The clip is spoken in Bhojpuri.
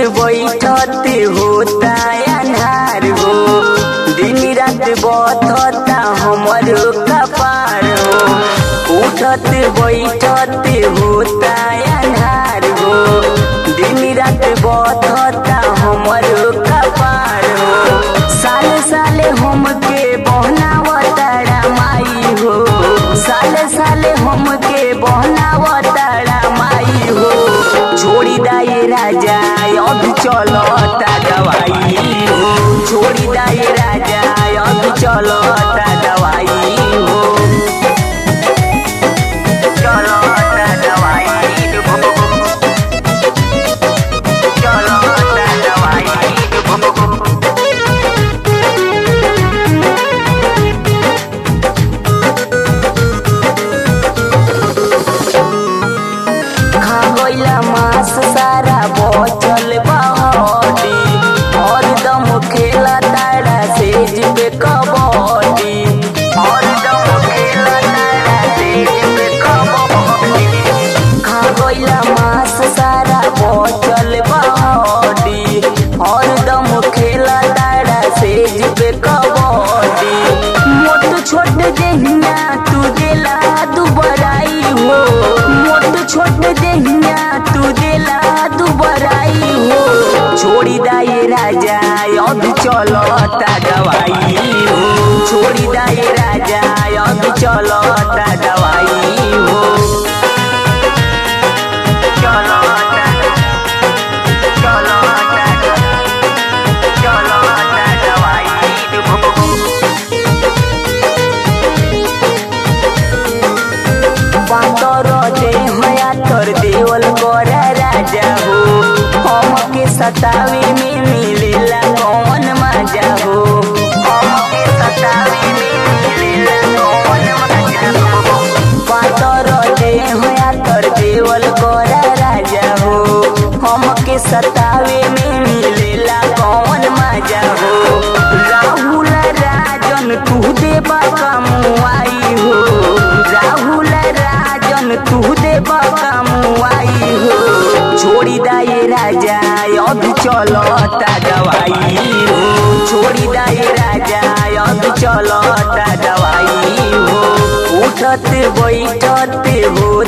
बैठत होता अन्हार हो, दिन रात बतता हमर कपार हो। उठत बैठत होता अन्हार हो, दिन रात बतता हमर कपार हो। साले साले हमके बहनावताड़ा माई हो, साले साले हमके बहनावताड़ा माई हो। छोड़ी दाए राजा अब चलता दवाई हो, छोड़ी दाए राजा अब चलता दवाई हो, चलता दवाई हो, चलता दवाई हो। खा गइला मांस सारा बचल बहरी, हरदम खेला तारा सेज पे कबड्डी, हरदम खेला तारा सेज पे कबड्डी। खा गइला मांस सारा बचल बहरी, हरदम खेला तारा सेज पे कबड्डी। मोट छोट देहिया तू देला दुबराई हो, मोट छोट देहिया तू देला दुबराई हो। छोड़ी दाए राजा अब चलता दवाई हो, छोड़ी दाए राजा अब चलता दवाई हो, चलता चलता चलता दवाई हो। पातर देहया तोर देवल करा राजा हो, हमके सतावे में मिलेला कौन मजा हो, हमके सतावे में मिलेला कौन मजा हो। पातर देहया तोर देवल करा राजा हो, हमके सतावे में मिलेला कौन मजा हो। राहुल राजन तू देबा कमुआई हो, राहुल राजन तू देबा कमुआई हो। छोड़ी दाए राजा अब चलता दवाई हो, छोड़ी दाए राजा अब चलता दवाई हो। उठत बैठत हो